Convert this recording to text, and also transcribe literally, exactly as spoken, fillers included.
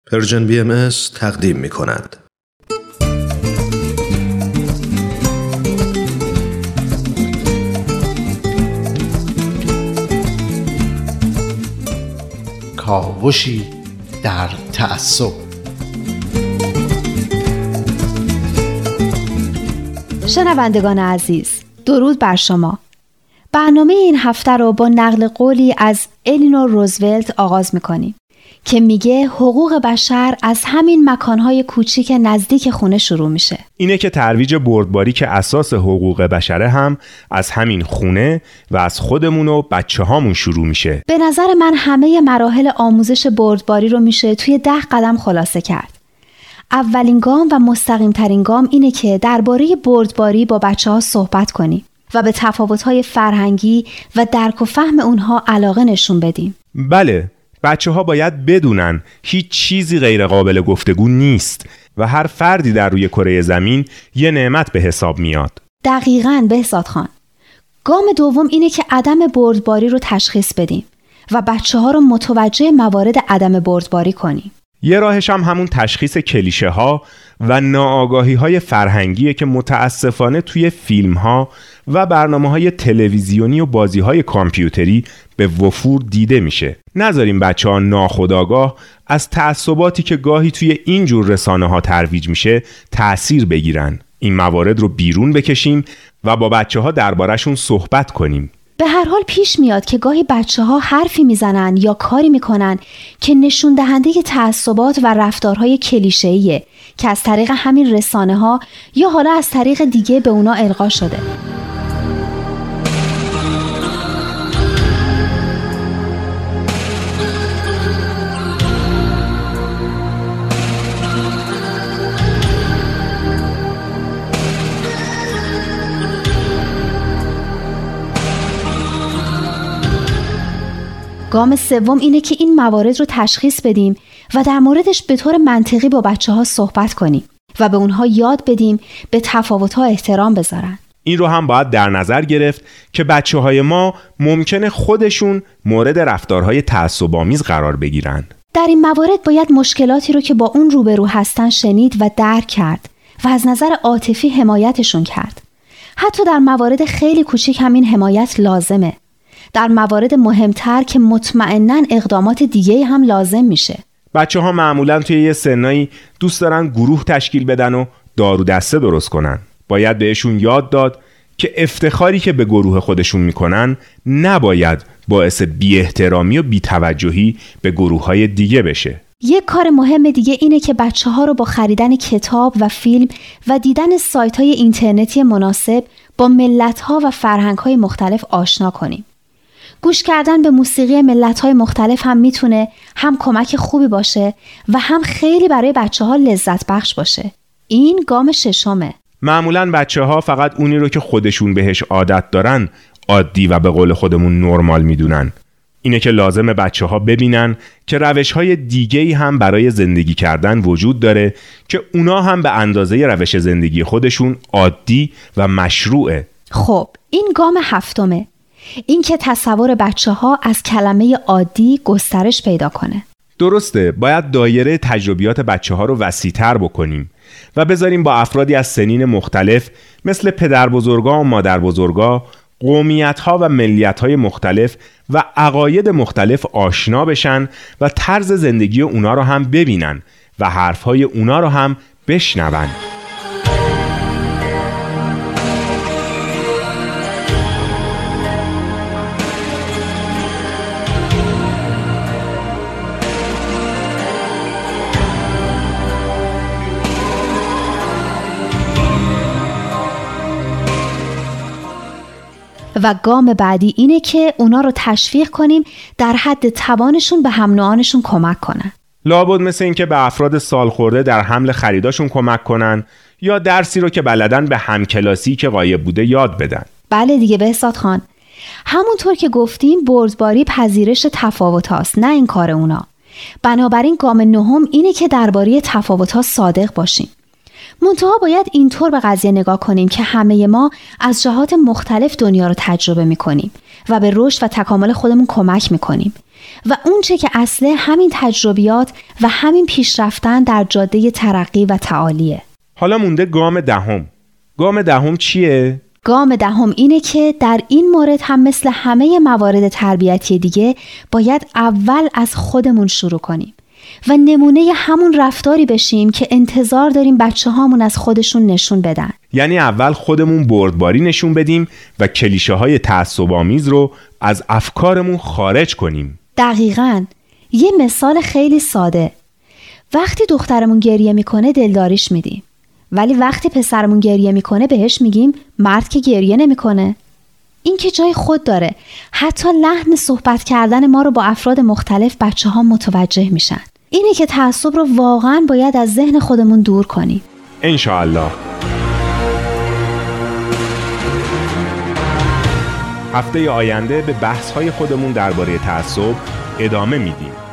پرژن بی ام اس تقدیم می کند. کاوشی در تعصب. شنوندگان عزیز، درود بر شما. برنامه این هفته رو با نقل قولی از الینور روزولت آغاز می‌کنیم که میگه حقوق بشر از همین مکانهای کوچیک نزدیک خونه شروع میشه. اینه که ترویج بردباری که اساس حقوق بشره هم از همین خونه و از خودمون و بچه هامون شروع میشه. به نظر من همه مراحل آموزش بردباری رو میشه توی ده قدم خلاصه کرد. اولین گام و مستقیم ترین گام اینه که درباره بردباری با بچه ها صحبت کنیم و به تفاوت‌های فرهنگی و درک و فهم اونها علاقه نشون بدیم. بله، بچه ها باید بدونن هیچ چیزی غیر قابل گفتگو نیست و هر فردی در روی کره زمین یه نعمت به حساب میاد. دقیقاً بهزاد خان. گام دوم اینه که عدم بردباری رو تشخیص بدیم و بچه ها رو متوجه موارد عدم بردباری کنیم. یه راهش هم همون تشخیص کلیشه ها و ناآگاهی های فرهنگیه که متاسفانه توی فیلم ها و برنامه های تلویزیونی و بازی های کامپیوتری به وفور دیده میشه. نذاریم بچه ها ناخودآگاه از تعصباتی که گاهی توی این جور رسانه ها ترویج میشه تأثیر بگیرن. این موارد رو بیرون بکشیم و با بچه ها دربارشون صحبت کنیم. به هر حال پیش میاد که گاهی بچه ها حرفی میزنن یا کاری میکنن که نشون دهنده تعصبات و رفتارهای کلیشه‌ایه که از طریق همین رسانه ها یا حالا از طریق دیگه به اونا القا شده. گام سوم اینه که این موارد رو تشخیص بدیم و در موردش به طور منطقی با بچه ها صحبت کنیم و به اونها یاد بدیم به تفاوت‌ها احترام بذارن. این رو هم باید در نظر گرفت که بچه های ما ممکنه خودشون مورد رفتارهای تعصب‌آمیز قرار بگیرن. در این موارد باید مشکلاتی رو که با اون روبرو هستن شنید و درک کرد و از نظر عاطفی حمایتشون کرد. حتی در موارد خیلی کوچیک همین حمایت لازمه. در موارد مهمتر که مطمئناً اقدامات دیگه هم لازم میشه. بچه ها معمولاً توی یه سنایی دوست دارن گروه تشکیل بدن و دارو دسته درست کنن. باید بهشون یاد داد که افتخاری که به گروه خودشون میکنن نباید باعث بی احترامی و بی توجهی به گروه های دیگه بشه. یک کار مهم دیگه اینه که بچه ها رو با خریدن کتاب و فیلم و دیدن سایت های اینترنتی مناسب با ملت ها و فرهنگ های مختلف آشنا کنیم. گوش کردن به موسیقی ملت‌های مختلف هم میتونه هم کمک خوبی باشه و هم خیلی برای بچه‌ها لذت بخش باشه. این گام ششمه. معمولاً بچه‌ها فقط اونی رو که خودشون بهش عادت دارن عادی و به قول خودمون نرمال میدونن. اینه که لازمه بچه‌ها ببینن که روش‌های دیگه‌ای هم برای زندگی کردن وجود داره که اونا هم به اندازه روش زندگی خودشون عادی و مشروعه. خب، این گام هفتمه. این که تصور بچه ها از کلمه عادی گسترش پیدا کنه. درسته، باید دایره تجربیات بچه ها رو وسیع‌تر بکنیم و بذاریم با افرادی از سنین مختلف مثل پدر بزرگا و مادر بزرگا، قومیت ها و ملیت های مختلف و عقاید مختلف آشنا بشن و طرز زندگی اونا رو هم ببینن و حرف های اونا رو هم بشنون. و گام بعدی اینه که اونا رو تشویق کنیم در حد توانشون به هم نوعانشون کمک کنن. لابد مثل این که به افراد سالخورده در حمل خریداشون کمک کنن یا درسی رو که بلدن به همکلاسی که غایب بوده یاد بدن. بله دیگه بهزاد خان. همونطور که گفتیم بردباری پذیرش تفاوت‌هاست، نه این کار اونا. بنابراین گام نهم اینه که درباره تفاوت‌ها صادق باشیم. منتها باید اینطور به قضیه نگاه کنیم که همه ما از جهات مختلف دنیا رو تجربه می‌کنیم و به رشد و تکامل خودمون کمک می‌کنیم و اون چه که اصله همین تجربیات و همین پیشرفتن در جاده ترقی و تعالیه. حالا مونده گام دهم. گام دهم چیه؟ گام دهم اینه که در این مورد هم مثل همه موارد تربیتی دیگه باید اول از خودمون شروع کنیم و نمونه همون رفتاری بشیم که انتظار داریم بچه هامون از خودشون نشون بدن. یعنی اول خودمون بردباری نشون بدیم و کلیشه های تعصب‌آمیز رو از افکارمون خارج کنیم. دقیقاً. یه مثال خیلی ساده. وقتی دخترمون گریه میکنه دلداریش میدیم. ولی وقتی پسرمون گریه میکنه بهش میگیم مرد که گریه نمیکنه. این که جای خود داره. حتی لحن صحبت کردن ما رو با افراد مختلف بچه ها متوجه میشن. اینه که تعصب رو واقعاً باید از ذهن خودمون دور کنیم. انشاءالله. هفته آینده به بحث‌های خودمون درباره تعصب ادامه میدیم.